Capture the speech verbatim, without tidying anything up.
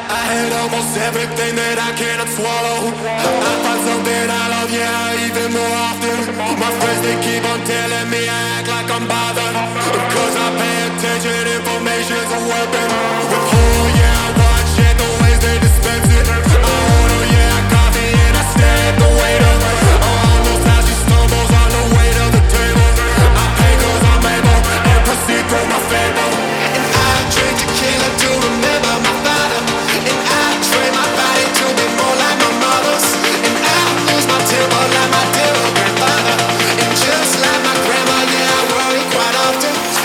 I had almost everything that I cannot swallow. I find something I love, yeah, even more often. My friends, they keep on telling me I act like I'm bothered, cause I pay attention, information